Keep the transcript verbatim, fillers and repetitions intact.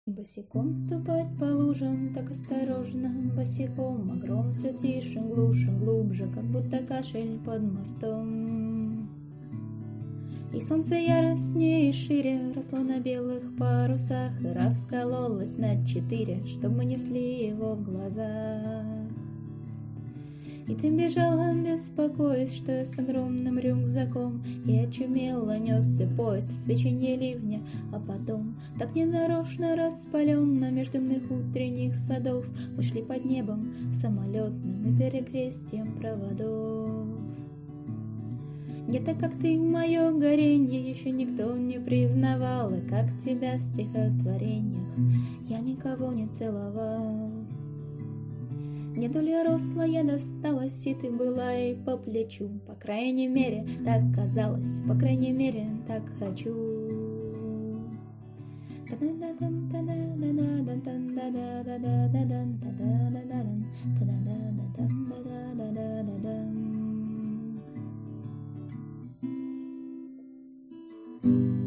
И босиком ступать по лужам, так осторожно, босиком, а гром все тише, глуше, глубже, как будто кашель под мостом. И солнце яростнее и шире росло на белых парусах и раскололось на четыре, чтоб мы несли его в глазах. И ты бежала, беспокоясь, что я с огромным рюкзаком, и очумело несся поезд в печенье ливня, а потом, так ненарочно распаленно меж дымных утренних садов, мы шли под небом самолетным и перекрестием проводов. Не так, как ты, мое горенье еще никто не признавал, и как тебя в стихотворениях я никого не целовал. Не доля рослая досталась, и ты была и по плечу, по крайней мере, так казалось, по крайней мере, так хочу. Thank you.